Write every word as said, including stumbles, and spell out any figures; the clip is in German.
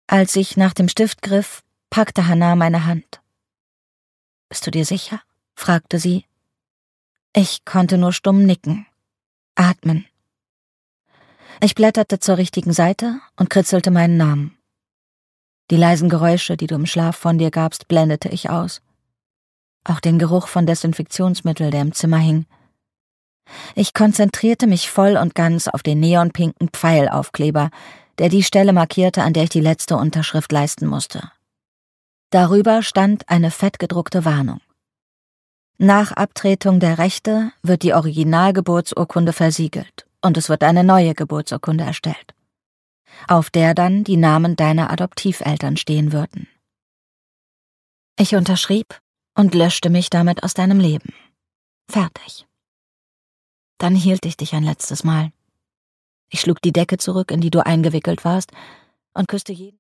Als ich nach dem Stift griff, packte Hannah meine Hand. »Bist du dir sicher?« fragte sie. Ich konnte nur stumm nicken. Atmen. Ich blätterte zur richtigen Seite und kritzelte meinen Namen. Die leisen Geräusche, die du im Schlaf von dir gabst, blendete ich aus. Auch den Geruch von Desinfektionsmittel, der im Zimmer hing. Ich konzentrierte mich voll und ganz auf den neonpinken Pfeilaufkleber, der die Stelle markierte, an der ich die letzte Unterschrift leisten musste. Darüber stand eine fettgedruckte Warnung. Nach Abtretung der Rechte wird die Originalgeburtsurkunde versiegelt und es wird eine neue Geburtsurkunde erstellt, auf der dann die Namen deiner Adoptiveltern stehen würden. Ich unterschrieb und löschte mich damit aus deinem Leben. Fertig. Dann hielt ich dich ein letztes Mal. Ich schlug die Decke zurück, in die du eingewickelt warst, und küsste jeden